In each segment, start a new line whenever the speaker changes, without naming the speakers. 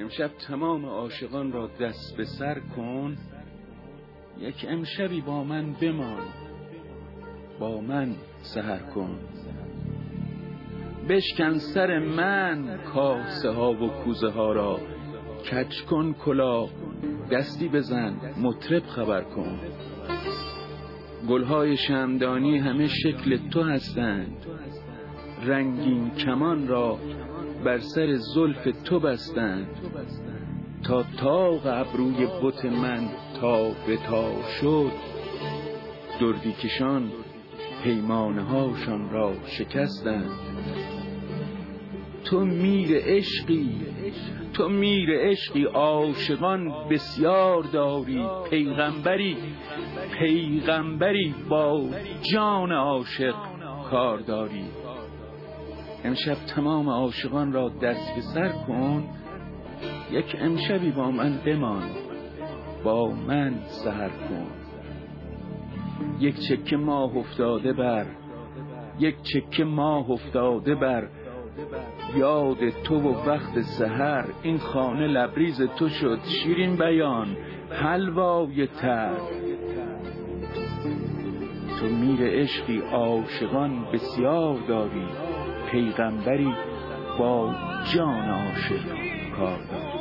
امشب تمام عاشقان را دست به سر کن، یک امشبی با من بمان، با من سحر کن. بشکن سر من کاسه ها و کوزه ها را، کج کن کلاه دستی بزن مطرب خبر کن. گلهای شمعدانی همه شکل تو هستند، رنگین کمان را بر سر زلف تو بستند. تا طاق ابروی بت من تا به تا شد، دردی کشان پیمانه هاشان را شکستند. تو میر عشقی عاشقان بسیار داری، پیغمبری با جان عاشق کار داری. امشب تمام عاشقان را دست به سر کن، یک امشبی با من بمان، با من سحر کن. یک چکه ماه افتاده بر یاد تو و وقت سحر. این خانه لبریز تو شد شیرین بیان حلوای تر. تو میر عشقی عاشقان بسیار داری، پیغمبری با جان عاشق کار داری.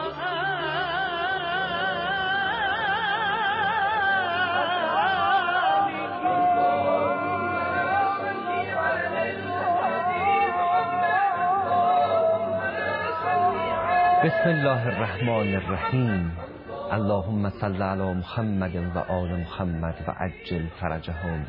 بسم الله الرحمن الرحیم. اللهم صل علی محمد و آل محمد و عجل فرجهم.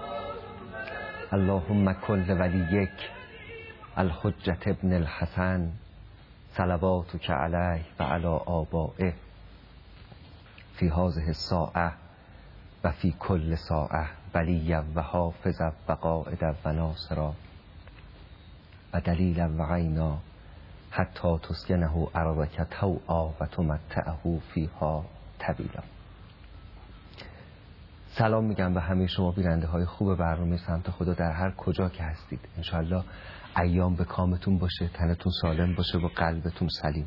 اللهم کن لولیک الحجة ابن الحسن صلواتک علیه و علی آبائه فی هذه الساعة و فی کل ساعة ولیا و حافظا و قائدا و ناصرا و دلیلا و عینا حتی تسکنه ارضک طوعا و تمتعه فیها طویلا. سلام میگم به همه شما بیننده های خوب برنامه سمت خدا در هر کجا که هستید. انشالله ایام به کامتون باشه، تنتون سالم باشه و قلبتون سلیم.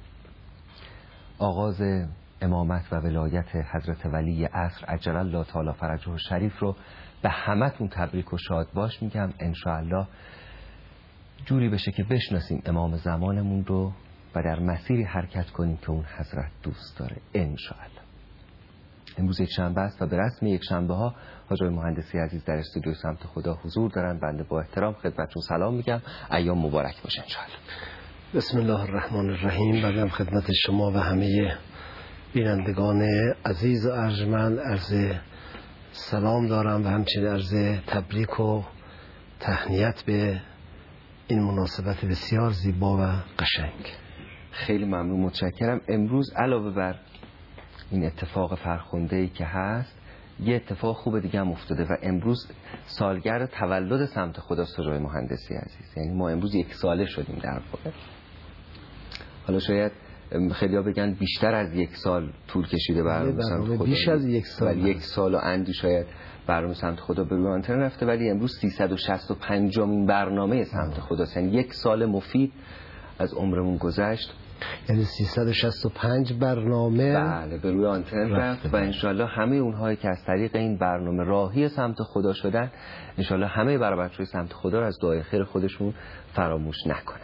آغاز امامت و ولایت حضرت ولی عصر عجل الله تعالی فرجه شریف رو به همتون تبریک و شاد باش میگم. انشالله جوری بشه که بشناسیم امام زمانمون رو و در مسیری حرکت کنیم که اون حضرت دوست داره انشاءالله. امروز یک شنبه است و به رسم یک شنبه ها حاج آقای مهندسی عزیز در استودیو سمت خدا حضور دارن. بنده با احترام خدمتتون سلام میگم. ایام مبارک باشه انشاءالله.
بسم الله الرحمن الرحیم. بنده خدمت شما و همه بینندگان عزیز و ارجمند عرض سلام دارم و همچنین عرض تبریک و تهنیت به این مناسبت بسیار زیبا و قشنگ.
خیلی ممنون، متشکرم. امروز علاوه بر این اتفاق فرخنده‌ای که هست، یه اتفاق خوب دیگه هم افتاده و امروز سالگرد تولد سمت خدا سرای مهندسی عزیز. یعنی ما امروز 1 ساله شدیم در واقع. حالا شاید خیلی‌ها بگن بیشتر از 1 سال طول کشیده برنامه سمت خدا،
بیش از 1 سال،
1 سال و اندی شاید برنامه سمت خدا به روی آنتن رفته، ولی امروز 365مین برنامه سمت خداست. یعنی 1 سال مفید از عمرمون گذشت.
یعنی 365 برنامه
بله به روی آنتن رفت و انشالله همه اونهایی که از طریق این برنامه راهی سمت خدا شدن انشالله همه برابرچوی سمت خدا رو از دعای خیر خودشون فراموش نکنن.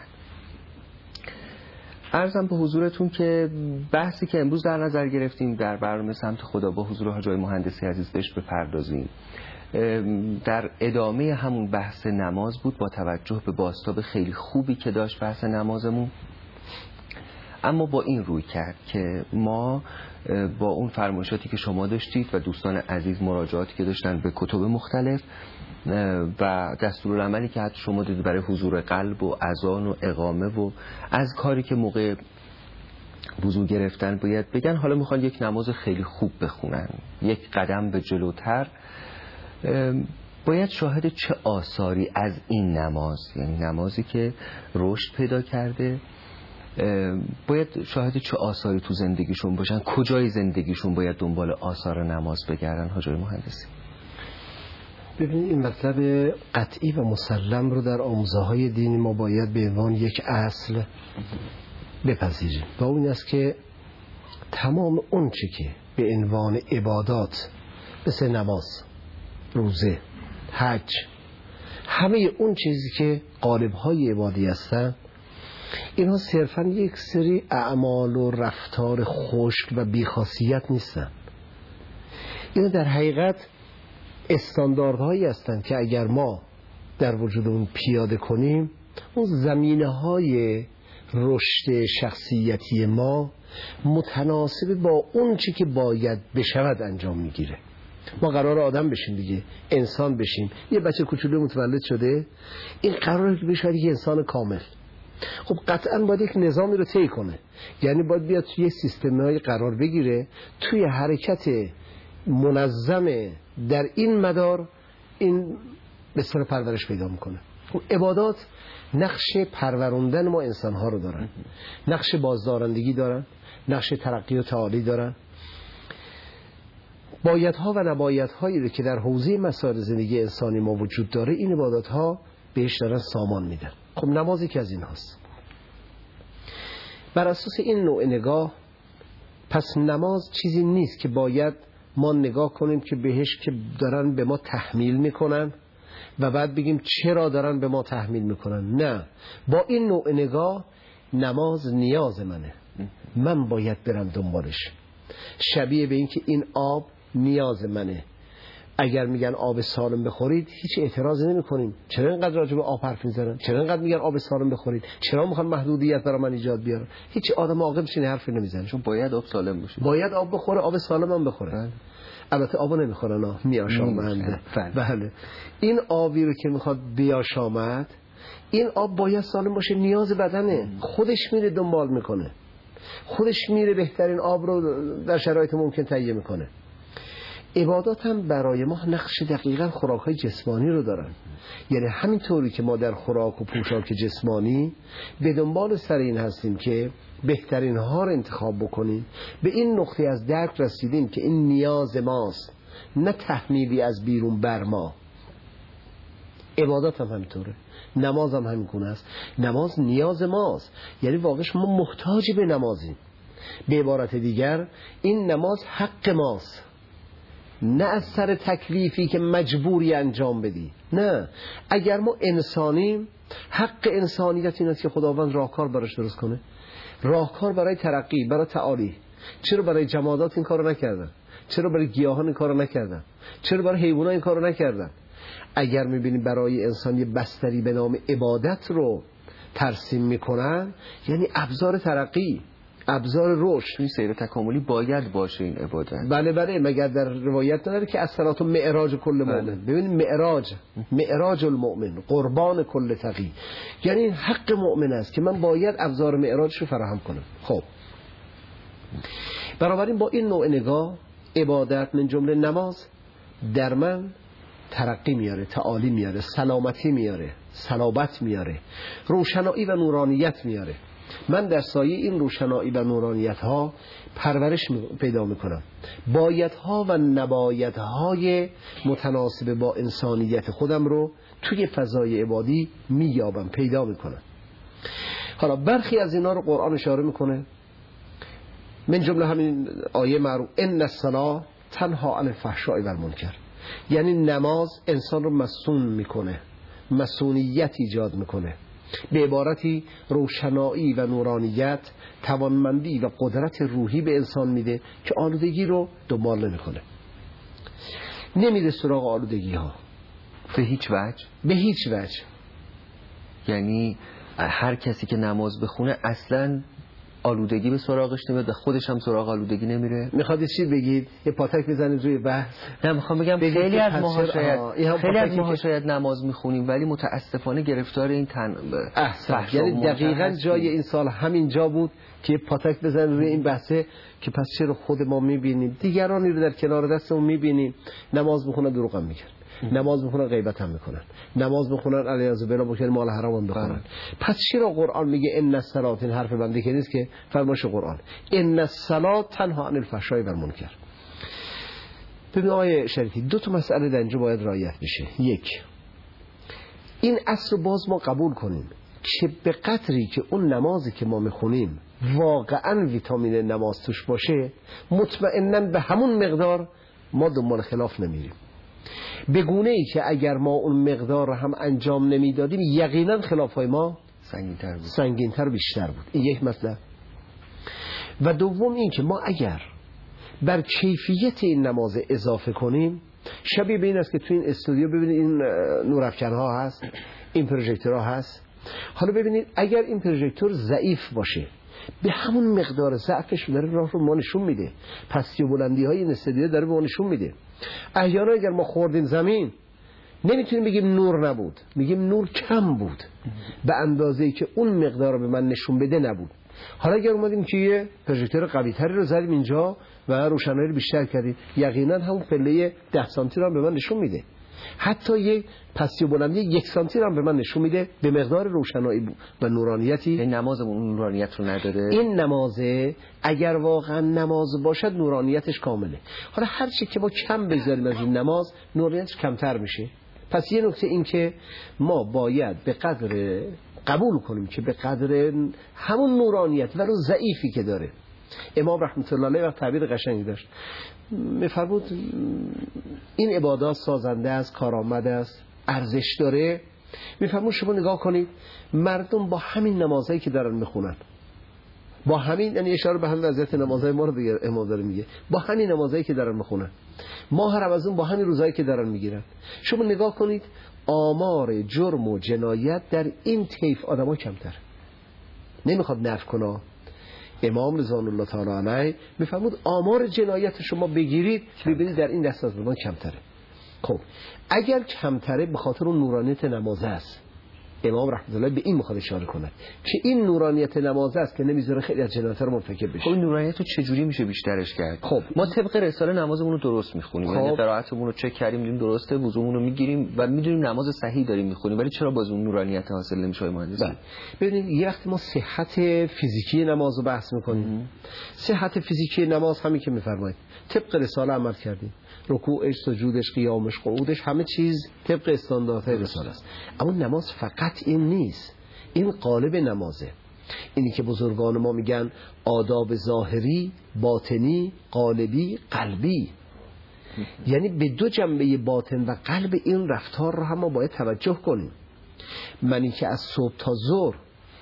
عرضم به حضورتون که بحثی که امروز در نظر گرفتیم در برنامه سمت خدا با حضور حاج آقای مهندسی عزیز بهش بپردازیم، در ادامه همون بحث نماز بود با توجه به بازتاب خیلی خوبی که داشت بحث نمازمون، اما با این روی کرد که ما با اون فرمایشاتی که شما داشتید و دوستان عزیز مراجعاتی که داشتن به کتب مختلف و دستورالعملی که حتی شما دیدید برای حضور قلب و اذان و اقامه و از کاری که موقع وضو گرفتن باید بگن، حالا میخوان یک نماز خیلی خوب بخونن، یک قدم به جلوتر، باید شاهد چه آثاری از این نماز، یعنی نمازی که رشد پیدا کرده، باید شاهد چه آثاری تو زندگیشون باشن، کجای زندگیشون باید دنبال آثار نماز بگردن. حاج آقای مهندسی
ببینید این مطلب قطعی و مسلم رو در آموزه‌های دینی ما باید به عنوان یک اصل بپذیریم و اون است که تمام اون چی که به عنوان عبادات مثل نماز، روزه، حج، همه اون چیزی که قالب‌های عبادی هستن، اینها صرفاً یک سری اعمال و رفتار خشک و بی‌خاصیت نیستن. اینا در حقیقت استانداردهایی هستند که اگر ما در وجود اون پیاده کنیم، اون زمینه‌های رشد شخصیتی ما متناسب با اون چی که باید بشود انجام میگیره. ما قرار آدم بشیم دیگه، انسان بشیم. یه بچه کوچولو متولد شده، این قراره که بشه یک انسان کامل. خب قطعاً باید یک نظامی رو طی کنه، یعنی باید بیاد توی سیستم‌های قرار بگیره، توی حرکت منظم در این مدار این بسیار پرورش پیدا میکنه. خب عبادات نقش پروروندن ما انسان‌ها رو دارن، نقش بازدارندگی دارن، نقش ترقی و تعالی دارن. بایدها و نبایدهایی رو که در حوزه مسائل زندگی انسانی ما وجود داره، این عبادات‌ها بهش دارن سامان میدن. خب نمازی که از این هست. بر اساس این نوع نگاه، پس نماز چیزی نیست که باید ما نگاه کنیم که بهش که دارن به ما تحمیل میکنن و بعد بگیم چرا دارن به ما تحمیل میکنن. نه، با این نوع نگاه نماز نیاز منه، من باید برم دنبالش. شبیه به این که این آب نیاز منه. اگر میگن آب سالم بخورید هیچ اعتراضی نمی کنیم. چرا اینقدر راجع به آب حرف میزنن؟ چرا اینقدر میگن آب سالم بخورید؟ چرا میخوان محدودیت برای من ایجاد بیارن؟ هیچ آدم عاقل چنین حرفی نمیزنه،
چون باید آب سالم باشه،
باید آب بخوره، آب سالم هم بخوره. البته آبو نمیخورن، میاشامند. بله، این آبی رو که میخواد بیاشامد، این آب باید سالم باشه، نیاز بدنه، خودش میره دنبال میکنه، خودش میره بهترین آب رو در شرایط ممکن تهیه میکنه. عبادات هم برای ما نقش دقیقاً خوراک‌های جسمانی رو دارن. یعنی همینطوری که ما در خوراک و پوشاک جسمانی به دنبال سر این هستیم که بهترین ها رو انتخاب بکنیم، به این نقطه از درک رسیدیم که این نیاز ماست، نه تحمیلی از بیرون بر ما. عبادات هم همینطوره، نماز هم همین گونه است. نماز نیاز ماست، یعنی واقعش ما محتاج به نمازیم. به عبارت دیگر این نماز حق ماست، نه از سر تکلیفی که مجبوری انجام بدی. نه، اگر ما انسانیم، حق انسانیت این است که خداوند راهکار براش درست کنه، راهکار برای ترقی، برای تعالی. چرا برای جمادات این کارو نکردن؟ چرا برای گیاهان این کارو نکردن؟ چرا برای حیوانات این کارو نکردن؟ اگر میبینیم برای انسانی بستری به نام عبادت رو ترسیم میکنن، یعنی ابزار ترقی، ابزار رشد.
این سیر تکاملی باید باشه این عبادت.
بله، مگر در روایت نداره که الصلات معراج کل مؤمن. ببینید معراج المؤمن، قربان کل تقی. یعنی این حق مؤمن است که من باید ابزار معراجش رو فراهم کنم. خب بنابراین با این نوع نگاه، عبادت من جمله نماز در من ترقی میاره، تعالی میاره، سلامتی میاره، صلابت میاره، روشنایی و نورانیت میاره. من در سایه این روشنایی و نورانیت ها پرورش پیدا میکنم. بایدها و نبایدهای متناسب با انسانیت خودم رو توی فضای عبادی مییابم، پیدا میکنم. حالا برخی از اینا رو قرآن اشاره میکنه، من جمله همین آیه معروف ان الصلاة تنها عن الفحشاء و المنکر. یعنی نماز انسان رو مسون میکنه، مسونیت ایجاد میکنه. به عبارتی روشنایی و نورانیت، توانمندی و قدرت روحی به انسان میده که آلودگی رو دنبال نمیکنه، نمیره سراغ آلودگی ها
به هیچ وجه.
به هیچ وجه.
یعنی هر کسی که نماز بخونه اصلا آلودگی به سراغش نمیاد و خودش هم سراغ آلودگی نمیره.
میخواد چی بگید؟ یه پاتک بزنید روی بحث؟
نه، میخوام بگم خیلی از ماها شاید نماز میخونیم ولی متاسفانه گرفتار این
یعنی دقیقاً جای این سال همین جا بود که یه پاتک بزنید روی این بحثه که پس چرا خود ما میبینیم دیگرانی رو در کنار دستمون میبینیم نماز میخونن دروغ هم میگن، نماز میخونن غیبت هم میکنن، نماز میخونن علیاذ بالله بکنن مال حرام هم بخورن. پس چرا قرآن میگه ان الصلاة، این حرف بنده که نیست که فرمایش قرآن، ان الصلاة تنها عن الفحشاء و المنکر. ببین آیه شریفی، دو تا مسئله در اینجا باید رعایت بشه. یک، این اصل باز ما قبول کنیم که به قدری که اون نمازی که ما میخونیم واقعا ویتامین نماز توش باشه، مطمئناً به همون مقدار ما دنبال خلاف نمیریم. به گونه ای که اگر ما اون مقدار رو هم انجام نمیدادیم یقینا خلافهای ما سنگین‌تر بیشتر بود. این یک مسئله. و دوم این که ما اگر بر کیفیت این نماز اضافه کنیم، شبیه به این است که تو این استودیو ببینید این نورافکن‌ها هست، این پروژکتورها هست. حالا ببینید اگر این پروژکتور ضعیف باشه، به همون مقدار ضعفش داره راه رو ما نشون میده، پستی و بلندی های این استودیو داره به ما نشون میده. احیانا اگر ما خوردیم زمین نمیتونیم بگیم نور نبود، میگیم نور کم بود، به اندازه‌ای که اون مقدار به من نشون بده نبود. حالا اگر اومدیم که یه پروژکتور قوی‌تری رو زدیم اینجا و روشنایی رو بیشتر کردیم، یقینا همون پله 10 سانتی رو هم به من نشون میده. حتی یک پستی و بلندی 1 سانتی رو هم به من نشون میده به مقدار روشنایی و نورانیتی.
این نمازمون اون نورانیت رو نداره.
این نمازه اگر واقعا نماز باشد نورانیتش کامله. حالا هر چی که ما کم بذاریم از این نماز نورانیتش کمتر میشه. پس یه نکته این که ما باید به قدر قبول کنیم که به قدر همون نورانیت ولو ضعیفی که داره. امام رحمت الله علیه وقت تعبیر قشنگی داشت، میفرمود این عبادات سازنده است، کارآمد است، ارزش داره. میفرمود شما نگاه کنید مردم با همین نمازایی که دارن میخونن، با همین، یعنی اشاره به همین وضعیت نمازهای ما رو دیگه امام داره میگه، با همین نمازایی که دارن میخونن، ماه رمضان با همین روزایی که دارن میگیرن، شما نگاه کنید آمار جرم و جنایت در این طیف آدما کمتر. نمیخواد نفی کنه. امام رضوان الله تعالی علیه میفرمود آمار جنایت شما بگیرید ببینید در این دست از ما کمتره. خب اگر کمتره به خاطر اون نورانیت نماز است. امام رحمت الله به این میخواد اشاره کنه که این نورانیت نماز است که نمیذاره خیلی از جنایت رو مرتکب بشه.
خب این نورانیت رو چجوری میشه بیشترش کرد؟
خب
ما طبق رساله نمازمون رو درست میخونیم، یعنی قرائتمون رو چک کردیم دیدیم درسته، وضومون رو میگیریم و میدونیم نماز صحیح داریم میخونیم، ولی چرا باز اون نورانیت حاصل نمیشه مهندس؟
ببینید یه وقت ما صحت فیزیکی نماز رو بحث میکنیم. صحت فیزیکی نماز همین که میفرمایید طبق رساله عمل کردیم، رکوعش، سجودش، قیامش، قعودش، همه چیز طبق استانداردهای رساله است. اما نماز فقط این نیست، این قالب نمازه. اینی که بزرگان ما میگن آداب ظاهری، باطنی، قالبی، قلبی. یعنی به دو جنبه باطن و قلب این رفتار رو هم ما باید توجه کنیم. منی که از صبح تا ظهر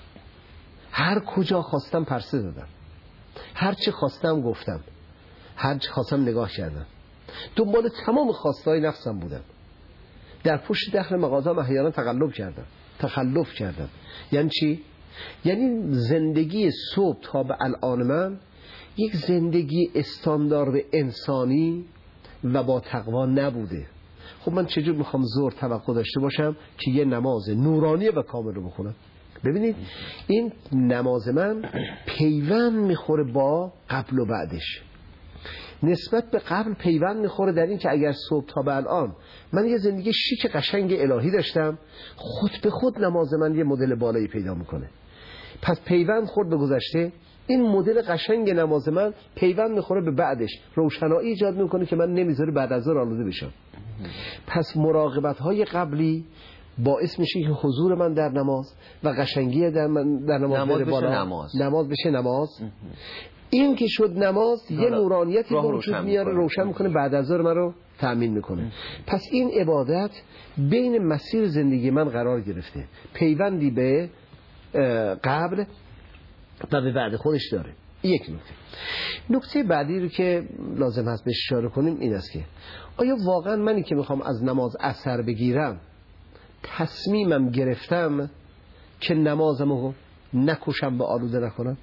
هر کجا خواستم پرسه دادم، هر چی خواستم گفتم، هر چی خواستم نگاه کردم، دنبال تمام خواستهای نفسم بودم، در پشت داخل مغازه احیانا تخلف کردم. یعنی چی؟ یعنی زندگی صبح تا به الان من یک زندگی استاندارد انسانی و با تقوا نبوده. خب من چجور میخوام ظهر توقع داشته باشم که یه نماز نورانی و کامل رو بخونم؟ ببینید این نماز من پیوند میخوره با قبل و بعدش. نسبت به قبل پیوند میخوره در این که اگر صبح تا به الان من یه زندگی شیک قشنگ الهی داشتم، خود به خود نماز من یه مدل بالایی پیدا میکنه. پس پیوند خورد به گذشته، این مدل قشنگ نماز من پیوند میخوره به بعدش، روشنایی ایجاد میکنه که من نمیذاره بعد از ظهر آلوده بشم. پس مراقبت های قبلی باعث میشه که حضور من در نماز و قشنگی در نماز بره بالا، نماز بشه نماز. این که شد نماز یه نورانیتی رو وجود میاره، روشن میکنه، بعد از ظهر من رو تأمین میکنه. پس این عبادت بین مسیر زندگی من قرار گرفته، پیوندی به قبل و به بعد خودش داره. یک نکته بعدی رو که لازم هست بهش اشاره کنیم این است که آیا واقعا منی که میخوام از نماز اثر بگیرم تصمیمم گرفتم که نمازمو نکشم و آلوده نکنم؟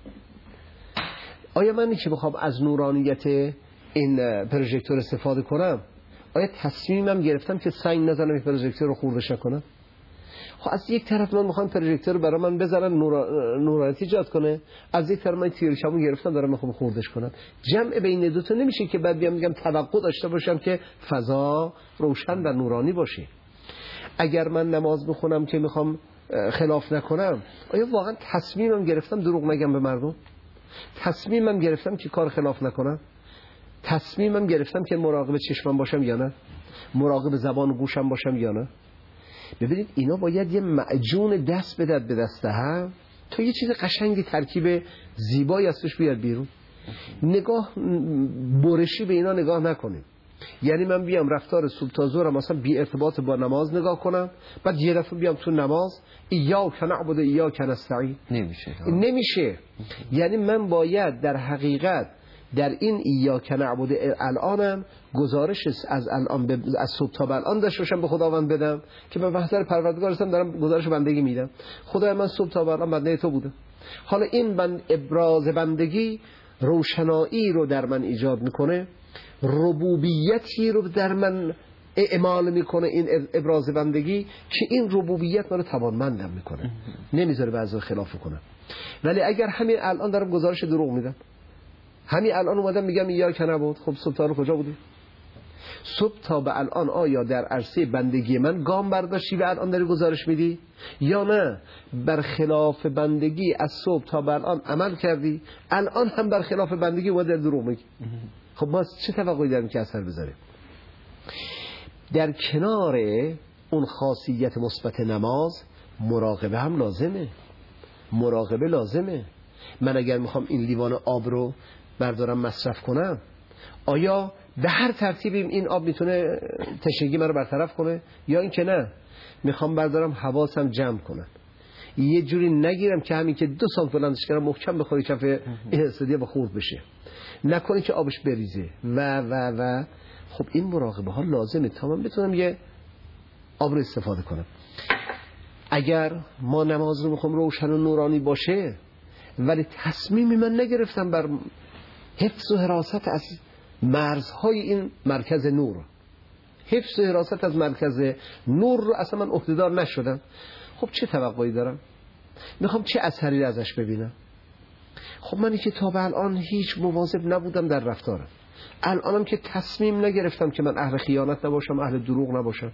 آیا منی که میخوام از نورانیت این پروژکتور استفاده کنم آیا تصمیمم گرفتم که سنگ نزنم این پروژکتور رو خوردش نکنم؟ خب از یک طرف من میخوام پروژکتور رو برای من بزنن نورانیت ایجاد کنه، از یک طرف من تیرشمو گرفتم دارم میخوام خوردش کنم. جمع بین دو تا نمیشه که بعد بیام میگم توقع داشته باشم که فضا روشن و نورانی باشه. اگر من نماز بخونم که میخوام خلاف نکنم، آیا واقعا تصمیمم گرفتم دروغ نگم به مردم؟ تصمیمم گرفتم که کار خلاف نکنم؟ تصمیمم گرفتم که مراقب چشمم باشم یا نه؟ مراقب زبان و گوشم باشم یا نه؟ ببینید اینا باید یه معجون دست بدد به دست هم تا یه چیز قشنگی ترکیب زیبایی از توش بیاد بیرون. نگاه برشی به اینا نگاه نکنیم. یعنی من بیام رفتار صبح تا ظهر مثلا بی ارتباط با نماز نگاه کنم، بعد یه دفعه بیام تو نماز ایاک نعبد و ایاک نستعین. نمیشه. یعنی من باید در حقیقت در این ایاک نعبد الانم گزارش از الان از صبح تا الان داشته باشم به خداوند بدم که من محضر پروردگار هستم، دارم گزارش بندگی میدم. خدای من صبح تا الان بنده تو بودم. حالا این ابراز بندگی روشنایی رو در من ایجاد میکنه، ربوبیتی رو در من اعمال میکنه این ابراز بندگی، که این ربوبیت منو توانمندم میکنه، نمیذاره بعضی خلاف کنم. ولی اگر همین الان دارم گزارش دروغ میدم، همین الان اومدم میگم یا که نبود، خب صبح تا کجا بودی؟ صبح تا به الان آیا در عرصه بندگی من گام برداشتی و الان داری گزارش میدی، یا نه بر خلاف بندگی از صبح تا به الان عمل کردی، الان هم بر خلاف بندگی و در دروغ میگی؟ خب ما چه توقعی داریم که اثر بذاره؟ در کنار اون خاصیت مثبت نماز مراقبه هم لازمه. مراقبه لازمه. من اگر میخوام این لیوان آب رو بردارم مصرف کنم، آیا به هر ترتیبی این آب میتونه تشنگی من رو برطرف کنه، یا این که نه میخوام بردارم حواسم جمع کنم، یه جوری نگیرم که همین که 2 سانت بلندش کردم محکم بخوری کف این استادیه با خورد بشه، نکنه که آبش بریزه و خب این مراقبه ها لازمه تا من بتونم یه آب رو استفاده کنم. اگر ما نماز رو میخوام روشن و نورانی باشه ولی تصمیمی من نگرفتم بر حفظ و حراست از مرزهای این مرکز نور، حفظ و حراست از مرکز نور رو اصلا من عهده‌دار نشدم، خب چه توقعی دارم؟ میخوام چه اثری ازش ببینم؟ خب منی که تا به الان هیچ مواظب نبودم در رفتارم، الانم که تصمیم نگرفتم که من اهل خیانت نباشم، اهل دروغ نباشم،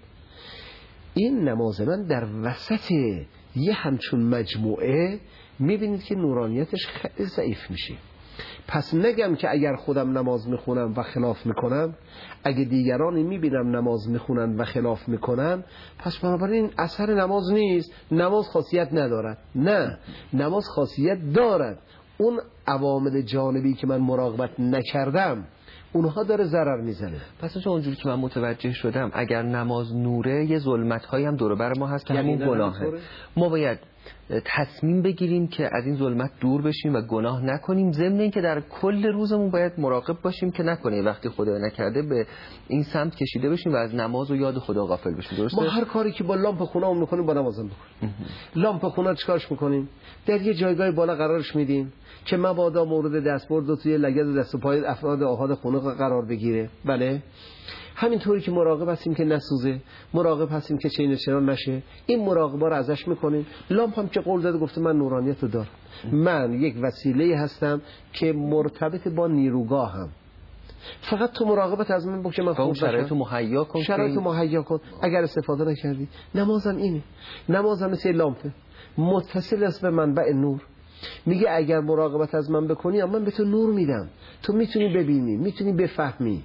این نماز من در وسط یه همچون مجموعه میبینید که نورانیتش خیلی ضعیف میشه. پس نگم که اگر خودم نماز میخونم و خلاف میکنم، اگه دیگرانی میبینم نماز میخونن و خلاف میکنن، پس بنابراین اثر نماز نیست، نماز خاصیت ندارد. نه، نماز خاصیت دارد. اون عوامل جانبی که من مراقبت نکردم اونها داره ضرر میزنه.
پس اونجوری که من متوجه شدم اگر نماز نوره یه ظلمت‌هایی هم دور بر ما هست که همین گناهه. ما باید تصمیم بگیریم که از این ظلمت دور بشیم و گناه نکنیم، ضمن اینکه در کل روزمون باید مراقب باشیم که نکنه وقتی خدا نکرده به این سمت کشیده بشیم و از نماز و یاد خدا غافل بشیم. درسته؟
ما هر کاری که با لامپ خونه‌مون می‌کنیم با نمازم بکنیم. لامپ خونه چیکارش می‌کنیم؟ در یه جایگاه بالا قرارش میدیم که مبادا مورد دستبرد و توی لگد دست و پای افراد آحاد خونه قرار بگیره. بله، همینطوری که مراقب هستیم که نسوزه، مراقب هستیم که چین چران نشه، این مراقبه رو ازش میکنیم. لامپ هم که قول داده گفته من نورانیت رو دارم، من یک وسیله هستم که مرتبط با نیروگاهم، فقط تو مراقبت از من باشه، من خوب
شرایط مهیا کن،
شرایط مهیا کن. اگر استفاده نکردی، نمازم اینه، نمازم مثل لامپه متصل است به منبع نور. میگه اگر مراقبت از من بکنی من به تو نور میدم، تو میتونی ببینی، میتونی بفهمی.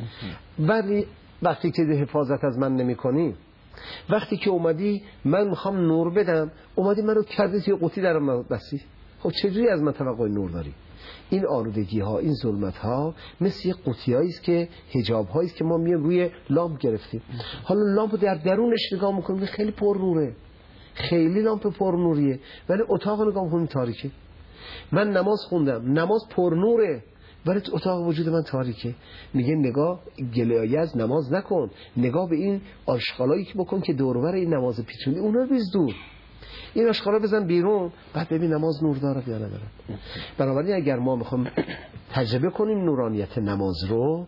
ولی وقتی که حفاظت از من نمی کنی، وقتی که اومدی من میخوام نور بدم، اومدی من رو کردی توی قوطی درم بستی، خب چجوری از من توقع نور داری؟ این آلودگی ها، این ظلمت ها مثل یه قوطی هایی است که حجاب هایی است که ما میایم روی لامپ گرفتیم. حالا لامپ در درونش نگاه میکنیم خیلی پر نوره، خیلی لامپ پر نوریه، ولی اتاق نگاه میکنیم تاریکه. من نماز خوندم، نماز پر نوره ولی اتاق وجود من تاریکه. میگه نگاه گلایه از نماز نکن، نگاه به این آشغالایی که بکن که دور و بر این نماز پیچونی، اونا رو بیز دور، این آشغالا بزن بیرون، بعد ببین نماز نور داره یا نداره. بنابراین اگر ما میخوام تجربه کنیم نورانیت نماز رو،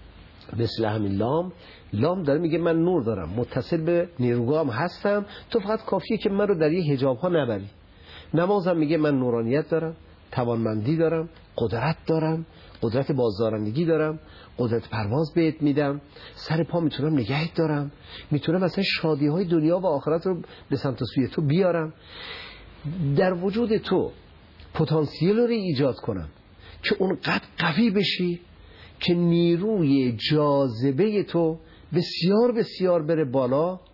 مثل همین لام داره میگه من نور دارم، متصل به نیروگاهم هستم، تو فقط کافیه که من رو در یه حجاب ها نبری. نمازم میگه من نورانیت دارم، توانمندی دارم، قدرت دارم، قدرت بازدارندگی دارم، قدرت پرواز بهت میدم، سر پا میتونم نگهت دارم، میتونم مثلا شادی های دنیا و آخرت رو به سمت سوی تو بیارم، در وجود تو پتانسیل رو ایجاد کنم که اونقدر قوی بشی که نیروی جاذبه تو بسیار بسیار بره بالا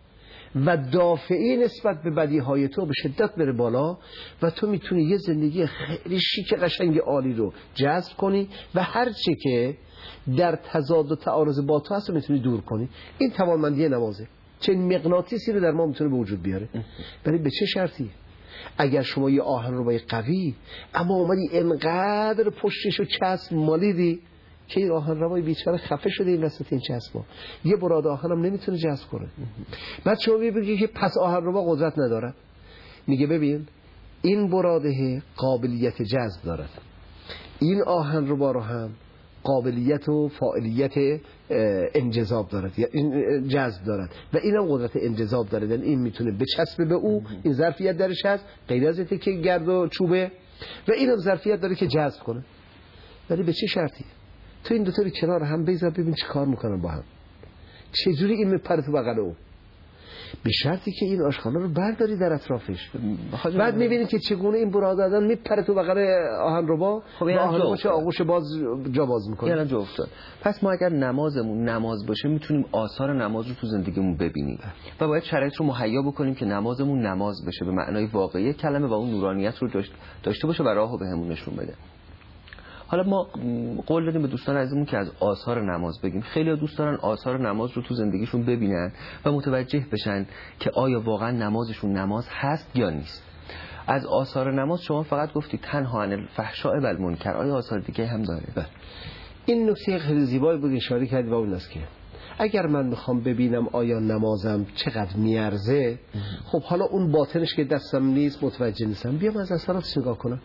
و دافعی نسبت به بدیهای تو به شدت بره بالا و تو میتونی یه زندگی خیلی شیک قشنگ عالی رو جذب کنی و هر چی که در تضاد و تعارض با تو هست میتونی دور کنی. این توانمندی نمازه. چه مغناطیسی رو در ما میتونه به وجود بیاره. ولی به چه شرطی؟ اگر شما یه آهنربای قوی اما اومدی انقدر پشتشو چسب مالیدی که این آهنربای بیچاره خفه شده این وسط این چسبا، یه براد آهن هم نمیتونه جذب کنه. بعد شما بگی که پس آهنربا قدرت نداره. میگه ببین این براده قابلیت جذب دارد، این آهنربا رو هم قابلیت و فاعلیت انجذاب دارد یا این جذب دارد و این هم قدرت انجذاب دارد. یعنی این میتونه بچسبه به او، این ظرفیت درش هست غیر از اینکه گرد و چوبه، و این هم ظرفیت داره که جذب کنه. ولی به چه شرطی؟ تو این دوتا رو کنار هم بذار ببین چه کار میکنن با هم، چجوری این میپره تو بغل او. به شرطی که این آشغالا رو برداری در اطرافش. بعد میبینی که چگونه این برادران میپره تو بغل آهنربا و آهنربا چه آغوش باز جا باز میکنه.
یعنی جا افتاد. پس ما اگر نمازمون نماز باشه میتونیم آثار نماز رو تو زندگیمون ببینیم و باید شرایط رو مهیا بکنیم که نمازمون نماز بشه به معنای واقعی کلمه و اون نورانیت رو داشته باشه و راهو بهمون نشون بده. حالا ما قول دادیم به دوستان عزیزمون که از آثار نماز بگیم. خیلی دوست دارن آثار نماز رو تو زندگیشون ببینن و متوجه بشن که آیا واقعا نمازشون نماز هست یا نیست. از آثار نماز شما فقط گفتی تنها عن الفحشاء و المنکر، آیا آثار دیگه هم داره؟
این نکته خیلی زیبایی بود اشاره کردی و اون است که اگر من میخوام ببینم آیا نمازم چقدر میارزه، خب حالا اون باطنش که دستم نیست متوجه نیستم، بیام از اثراتش نگاه کنم،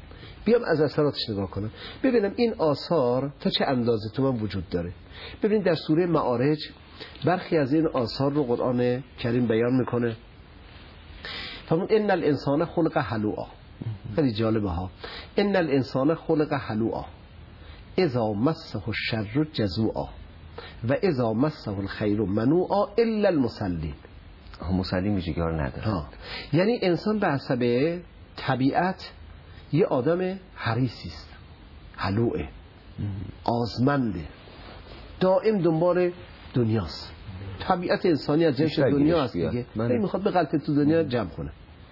ببینم این آثار تا چه اندازه تو من وجود داره. ببین در سوره معارج برخی از این آثار رو قرآن کریم بیان میکنه. فرمود ان الانسان خلق هلوعا. خیلی جالبه ها. ان الانسان خلق هلوعا اذا مسه الشر جزوعا و اذا مسه الخیر منوعا الا المصلین.
مصلین ویژگی‌ها رو نداره.
یعنی انسان به حسب طبیعت یه آدم حریصی است، هلوعه، آزمنده، دائم دنبال دنیاست. طبیعت انسانی از جنس دنیا است دیگه، میخواد به غلط تو دنیا جمع کنه.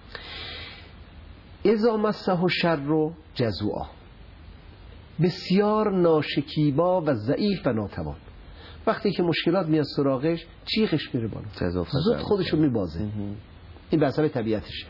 اذا مسه الشر جزوعا، بسیار ناشکیبا و ضعیف و ناتوان. وقتی که مشکلات میاد سراغش چیخش میره بالا، زود خودشو میبازه. این به حسب طبیعتشه.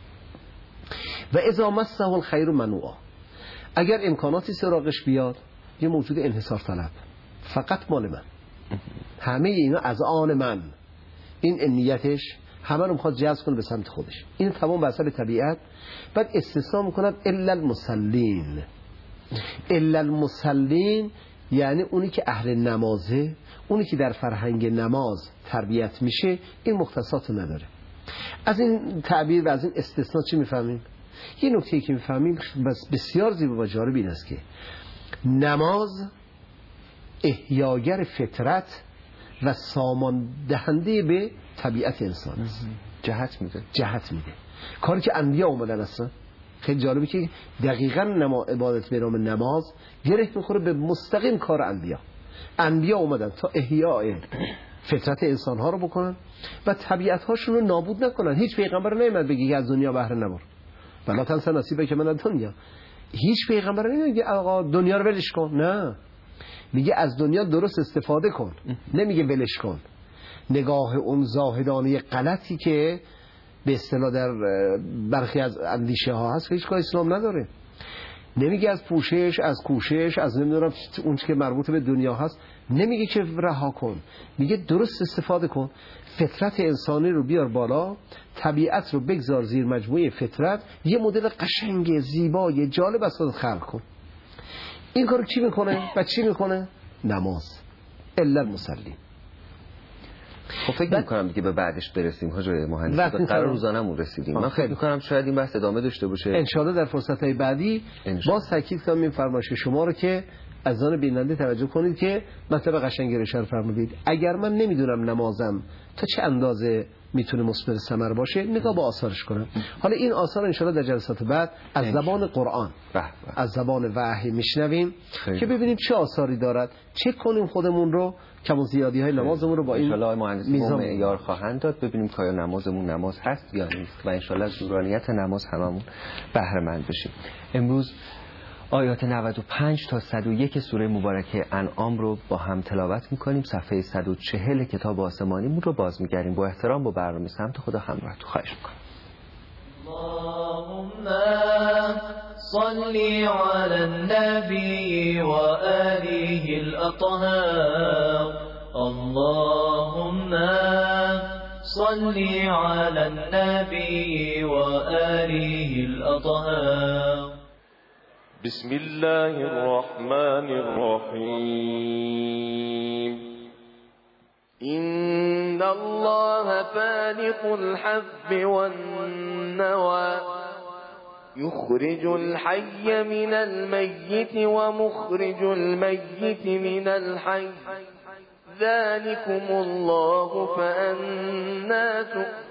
و اذا مسه الخیر منوعا، اگر امکاناتی سراغش بیاد یه موجود انحصار طلب، فقط مال من، همه اینا از آن من، این نیتش همه رو میخواد جذب کنه به سمت خودش. این تمام به حسب طبیعت. بعد استثناء میکنن الا المصلین. الا المصلین یعنی اونی که اهل نمازه، اونی که در فرهنگ نماز تربیت میشه، این مختصات نداره. از این تعبیر و از این استثناء چی میفهمیم؟ یه نکته‌ای که میفهمیم بسیار زیبا و جالب این است که نماز احیاگر فطرت و سامان دهنده به طبیعت انسان است. جهت میده. کاری که انبیا اومدن هستن. خیلی جالبه که دقیقاً عبادت به نام نماز گره میخوره به مستقیم کار انبیا. انبیا اومدن تا احیای فطرت انسان‌ها رو بکنن و طبیعت‌هاشون رو نابود نکنن. هیچ پیغمبر نمیاد بگه که از دنیا بهره نبر، ولا تنسى نصیبک من الدنیا. هیچ پیغمبر نمیگه آقا دنیا رو ولش کن، نه، میگه از دنیا درست استفاده کن، نمیگه ولش کن. نگاه اون زاهدانه غلطی که به اصطلاح در برخی از اندیشه ها هست هیچ کار اسلام نداره. نمیگه از پوشش، از کوشش، از نمیدونم اون که مربوط به دنیا هست، نمیگه که رها کن، میگه درست استفاده کن. فطرت انسانی رو بیار بالا، طبیعت رو بگذار زیر مجموعه فطرت، یه مدل قشنگ زیبای جالب از خودت خلق کن. این کارو کی میکنه و چی میکنه؟ نماز. الا المصلین.
خب فکر میکنم دیگه به بعدش برسیم حاج مهندس، به قرار روزانمون رسیدیم. من فکر میکنم شاید این بحث ادامه داشته باشه
ان شاء الله در فرصت‌های بعدی. باز تاکید کنم این فرمایش شما رو که عزیزان بیننده توجه کنید که مطلب قشنگی رو اشاره فرمودید. اگر من نمیدونم نمازم تا چه اندازه میتونه مثمر ثمر باشه، نگاه با آثارش کنم. حالا این آثار ان شاءالله در جلسات بعد از زبان قرآن، از زبان وحی میشنویم که ببینیم چه آثاری دارد، چه کنیم خودمون رو کم و زیادی های نمازمون رو با این
میزان معیار خواهند داد، ببینیم که آیا نمازمون نماز هست یا نیست و ان شاءالله از نورانیت نماز هممون بهره مند بشیم. امروز آیات 95 تا 101 سوره مبارکه انعام رو با هم تلاوت میکنیم. صفحه 140 کتاب آسمانیمون رو باز میگردیم. با احترام با برنامه سمت خدا همراه تو خواهش میکنم.
اللهم صل على النبي وآله الأطهار. اللهم صل على النبي وآله الأطهار.
بسم الله الرحمن الرحيم. إن الله فالق الحب والنوى يخرج الحي من الميت ومخرج الميت من الحي ذلكم الله فأنى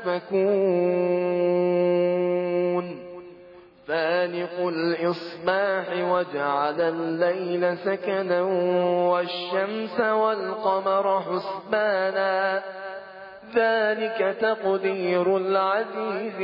تؤفكون. فالق الإصباح وجعل الليل سكنا والشمس والقمر حسبانا ذلك تقدير العزيز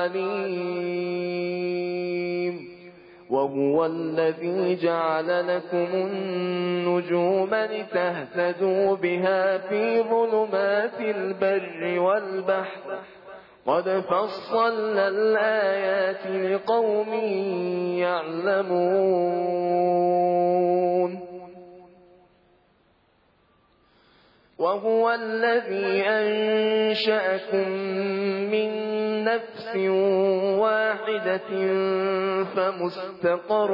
العليم. وهو الذي جعل لكم النجوم لتهتدوا بها في ظلمات البر والبحر قد فصلنا الآيات لقوم يعلمون. وهو الذي أنشأكم من نفس واحدة فمستقر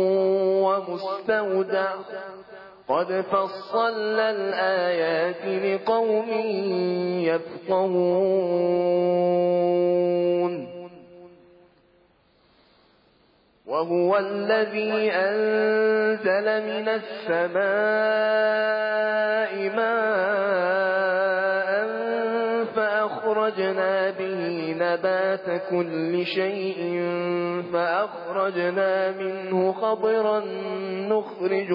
ومستودع قد فصلنا الآيات لقوم يفقهون. وهو الذي أنزل من السماء ماء فأخرجنا به نبات كل شيء فأخرجنا منه خضرا نخرج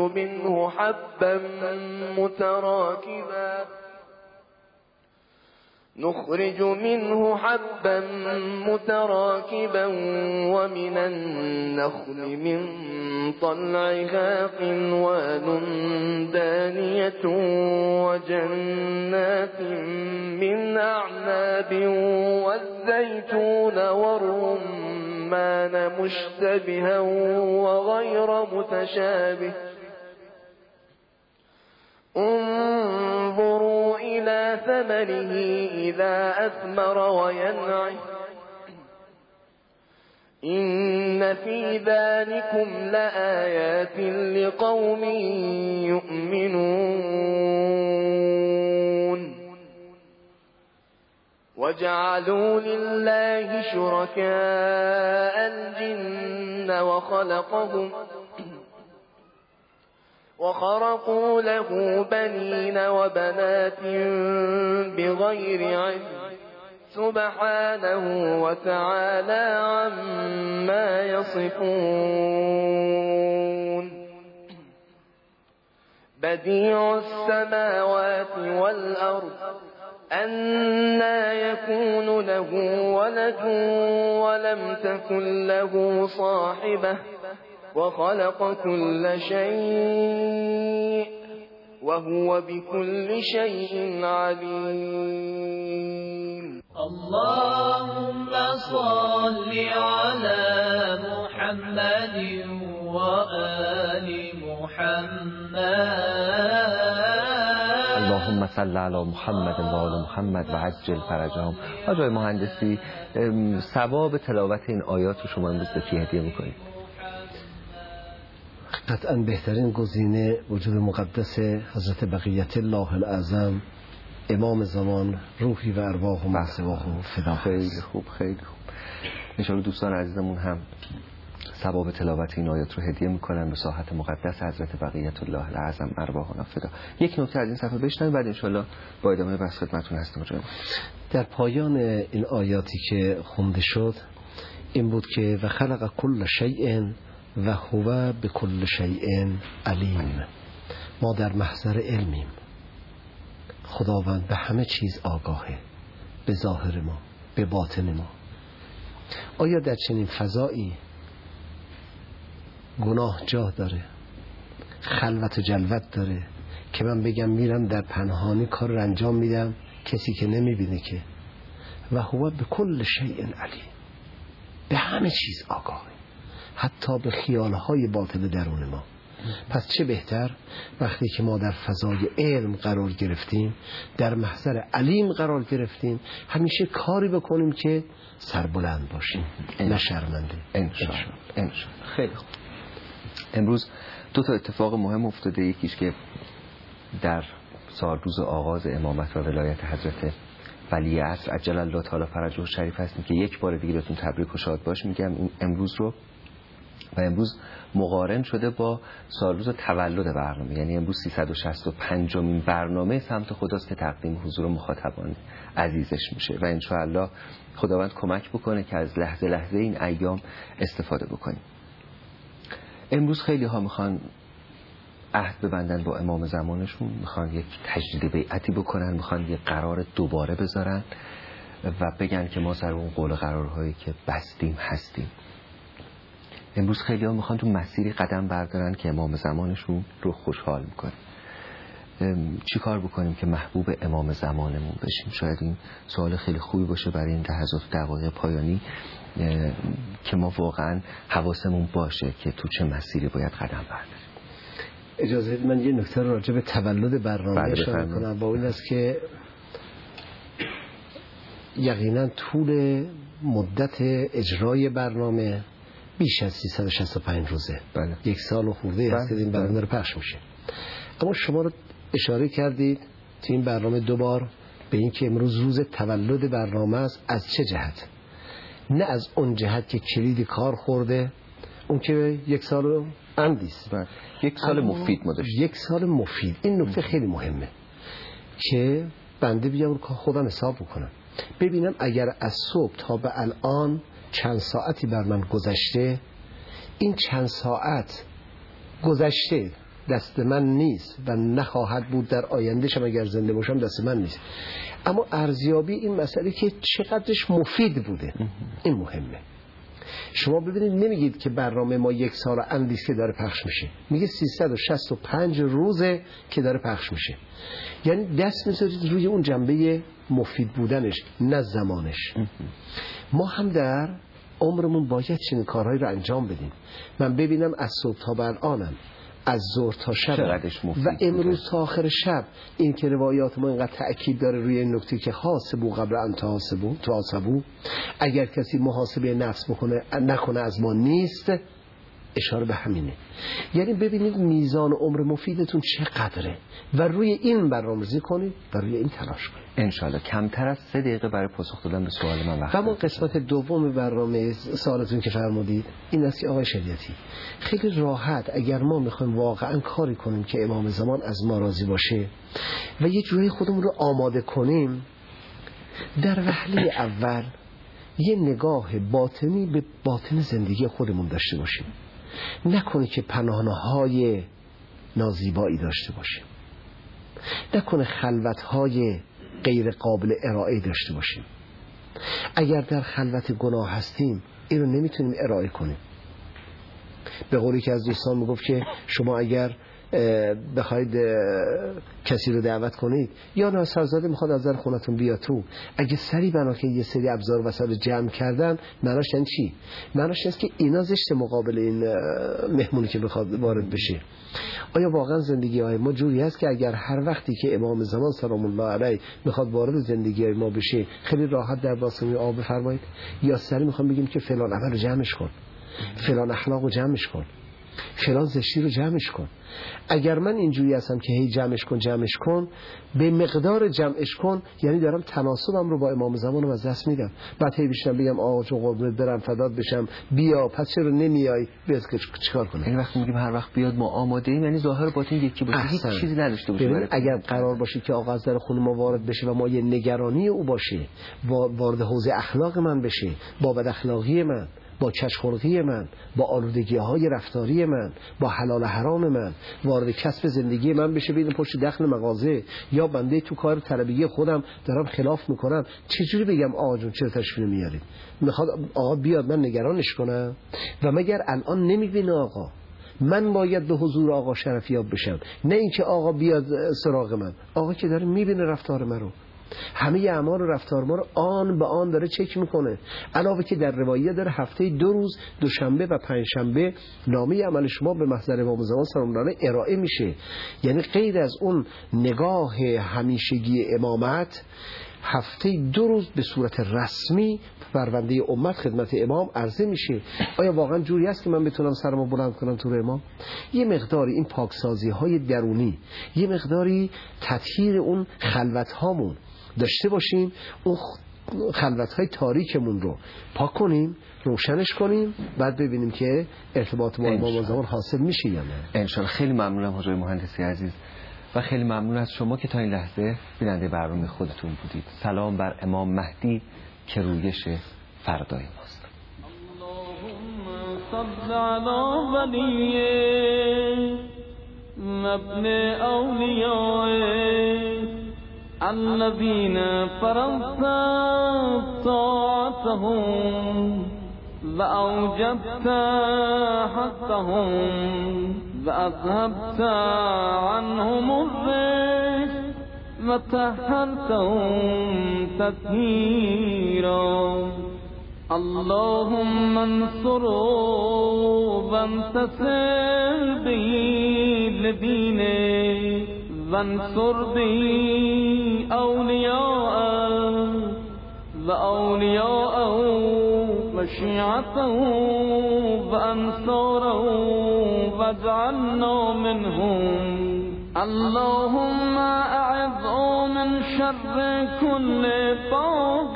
منه حبا متراكبا ومن النخل من طلعها قنوان دانية وجنات من أعناب والزيتون والرمان مشتبها وغير متشابه انظروا إلى ثمره إذا أثمر وينعه إن في ذلكم لآيات لقوم يؤمنون. وجعلوا لله شركاء الجن وخرقوا له بنين وبنات بغير علم سبحانه وتعالى عما يصفون. بديع السماوات والأرض أنى يكون له ولد ولم تكن له صاحبة وخلق كل شيء وهو بكل شيء عليم.
اللهم صل على محمد وآل محمد.
اللهم صل علی محمد و آل محمد و عجل فرجهم. آقای مهندسی، ثواب تلاوت این آیات رو شما امروز به کی هدیه می‌کنید؟
قطعا بهترین گزینه وجود مقدس حضرت بقیت الله الاعظم امام زمان روحی و ارواح و مصباح و فدا.
خیلی خوب، خیلی خوب. ان شاءالله دوستان عزیزمون هم ثواب تلاوت این آیات رو هدیه میکنن به ساحت مقدس حضرت بقیت الله الاعظم ارواحنا فدا. یک نکته از این صفحه بشنویم بعد انشالله با ادامه بحث خدمتتون هستم.
در پایان این آیاتی که خونده شد این بود که و خلق کل شیء و هو بكل شیء علیم. ما در محضر علمیم، خداوند به همه چیز آگاهه، به ظاهر ما، به باطن ما. آیا در چنین فضایی گناه جا داره، خلوت و جلوت داره که من بگم میرم در پنهانی کار رو انجام میدم کسی که نمیبینه که؟ و هو بكل شیء علیم، به همه چیز آگاهه، حتی به خیالهای باطن درون ما. پس چه بهتر وقتی که ما در فضای علم قرار گرفتیم، در محضر علیم قرار گرفتیم، همیشه کاری بکنیم که سربلند باشیم، نه شرمنده.
انشاءالله. خیلی خوب. امروز دو تا اتفاق مهم افتاده. یکیش که در سالروز آغاز امامت و ولایت حضرت ولی عصر عجل الله تعالی فرجه الشریف هستیم که یک بار دیگه بهتون تبریک و شاد باش میگم این امروز رو. و امروز مقارن شده با سالروز تولد برنامه، یعنی امروز 365مین برنامه سمت خداست که تقدیم حضور مخاطبان عزیزش میشه و انشاءالله خداوند کمک بکنه که از لحظه لحظه این ایام استفاده بکنیم. امروز خیلی ها میخوان عهد ببندن با امام زمانشون، میخوان یک تجدید بیعتی بکنن، میخوان یک قرار دوباره بذارن و بگن که ما سر اون قول قرارهایی که بستیم هستیم. امروز خیلی ها میخوان تو مسیری قدم بردارن که امام زمانشون رو خوشحال میکنه. چی کار بکنیم که محبوب امام زمانمون بشیم؟ شاید این سوال خیلی خوبی باشه برای این لحظات دقایق پایانی که ما واقعا حواسمون باشه که تو چه مسیری باید قدم برداریم.
اجازه بدید من یه نکته راجع به تولد برنامه اشاره کنم. با این است که یقینا طول مدت اجرای برنامه بیش از 365 روزه.
بله.
1 سال و خورده هست که این برنامه رو پخش میشه. اما شما رو اشاره کردید تو این برنامه دوبار به این که امروز روز تولد برنامه است. از چه جهت؟ نه از اون جهت که کلید کار خورده، اون که 1 سال و اندیست.
1 سال مفید ما داشت.
1 سال مفید. این نکته خیلی مهمه که بنده بیام خودم حساب بکنم ببینم اگر از صبح تا به الان چند ساعتی بر من گذشته، این چند ساعت گذشته دست من نیست و نخواهد بود در آینده شم اگر زنده باشم دست من نیست، اما ارزیابی این مسئله که چقدرش مفید بوده این مهمه. شما ببینید نمیگید که برنامه ما 1 سال اندیست که داره پخش میشه، میگه 365 روزه که داره پخش میشه. یعنی دست میذارید روی اون جنبه مفید بودنش نه زمانش. ما هم در عمرمون باید چنین کارهایی رو انجام بدیم. من ببینم از صبح تا به الانم، از ظهر تا شب و امروز تا آخر شب، این که روایات ما اینقدر تأکید داره روی این نکته که حاسبو قبل ان تحاسبو، اگر کسی محاسبه نفس نکنه از ما نیست، اشاره به همینه. یعنی ببینید میزان عمر مفیدتون چقدره و روی این برنامه‌ریزی کنید و روی این تلاش کنید.
انشالله کمتر از 3 دقیقه برای پاسخ دادن به سوال من وقت.
اما قسمت دوم برنامه سوالتون که فرمودید این است که آقای شریعتی خیلی راحت اگر ما میخوایم واقعا کاری کنیم که امام زمان از ما راضی باشه و یه جوری خودمون رو آماده کنیم، در وهله اول یه نگاه باطنی به باطن زندگی خودمون داشته باشیم. نکنه که پناهنه‌های نازیبایی داشته باشیم، نکنه خلوت‌های غیر قابل ارائه داشته باشیم. اگر در خلوت گناه هستیم این رو نمیتونیم ارائه کنیم. به قولی که از دوستان میگفت که شما اگر بخواید کسی رو دعوت کنید یا ناسرزاده میخواد از در خونتون بیاد تو، اگه سری بنا که یه سری ابزار وسایل جمع کردن، معناش این چی؟ معناش این که اینا زشت مقابل این مهمونی که بخواد وارد بشه. آیا واقعا زندگی های ما جوری هست که اگر هر وقتی که امام زمان سلام الله علیه میخواد وارد زندگی های ما بشه خیلی راحت در واسه آب بفرمایید، یا سری میخوام بگیم که فلان عمل رو جمعش کن، فلان اخلاق رو جمعش کن؟ فلان زشتی رو جمعش کن. اگر من اینجوری هستم که هی جمعش کن به مقدار جمعش کن، یعنی دارم تناسبم رو با امام زمان رو از دست میدم. بعد هی بشینم بگم آقا چون قربونت برم فدات بشم بیا، پس چرا نمیای؟ بیاد چیکار کنم؟
این وقتی میگیم هر وقت بیاد ما آماده ایم، یعنی ظاهر باطن یکی باشه، هیچ چیزی نداشته باشه.
اگر قرار باشه که آقا از در خون ما وارد بشه و ما یه نگرانی او باشه، وارد حوزه اخلاق من بشه، با بد اخلاقی من، با چشخلقی من، با آلودگی‌های رفتاری من، با حلال حرام من، وارد کسب زندگی من بشه، ببینم پشت دخل مغازه یا بنده تو کار طلبگی خودم دارم خلاف میکنم، چجوری بگم آقا جون چرا تشریف نمیارید؟ میخواد آقا بیاد من نگرانش کنم؟ و مگر الان نمیبینه آقا من باید به حضور آقا شرفیاب بشم، نه اینکه آقا بیاد سراغ من؟ آقا که داره میبینه رفتار من رو، همه اعمال و رفتار ما رو آن به آن داره چک میکنه. علاوه که در روایت داره هفته 2 روز دوشنبه و پنجشنبه نامه عمل شما به محضر امام زمان سلام الله علیه ارائه میشه. یعنی غیر از اون نگاه همیشگی امامت، هفته 2 روز به صورت رسمی پرونده امت خدمت امام عرضه میشه. آیا واقعا جوری است که من بتونم سرمو بلند کنم تو امام؟ یه مقداری این پاکسازی های درونی، یه مقداری تطهیر اون خلوت هامون داشته باشیم، اون خلوت های تاریکمون رو پاک کنیم، روشنش کنیم، بعد ببینیم که ارتباط با امام زمان حاصل میشه یا نه.
انشالله. خیلی ممنونم حاج مهندسی عزیز و خیلی ممنون از شما که تا این لحظه بیننده برنامه خودتون بودید. سلام بر امام مهدی که رویش فردای ماست.
اللهم صل علی ولی ابن اولیاء الذين فرضت طاعتهم وأوجبت حقهم وأذهبت عنهم الرجس وطهرتهم تطهيرا. اللهم انصروا وانتصر به لدينه وانصر به أولياءه وأولياءه وشيعته وأنصاره واجعلنا منهم. اللهم أعذه من شر كل طاغ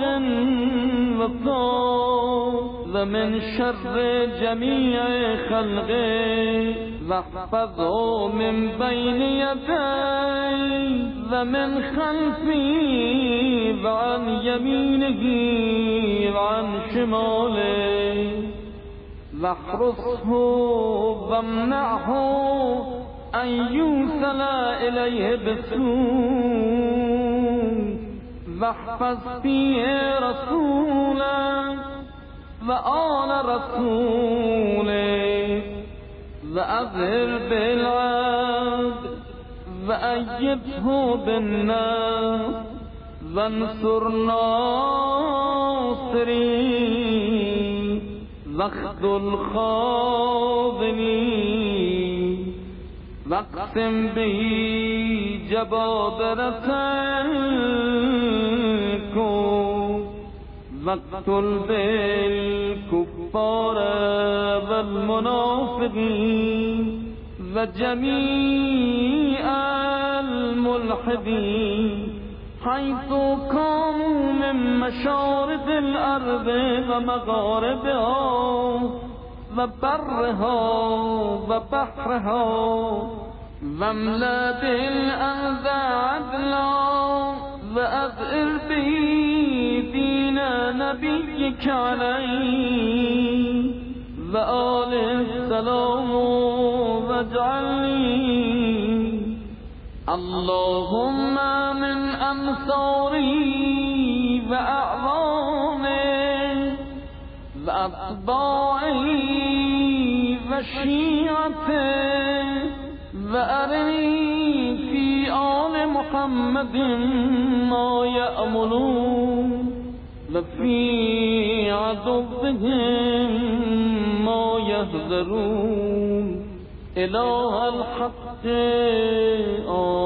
وطاغ ومن شر جميع خلقه واحفظه من بين يديه ومن خلفه وعن يمينه وعن شماله واحرسه وامنعه أن يوصل إليه بسوء واحفظ فيه رسوله وآل رسوله وأظهر بالعدل وأيده بالنصر وانصر ناصرين واخذل خاذلين واقسم به جبابرتكم واقتل بالكفار والمنافقين وجميع الملحدين حيث كانوا من مشارق الأرض ومغاربها وبرها وبحرها واملأ بالأرض عدلا وأظهر به دين نبيك عليه وآل السلام واجعلني اللهم من أنصاري وأعواني وأتباعي وشيعتي وأرني في آل محمد ما يأملون وفي عدوهم ما يهذرون إله الحق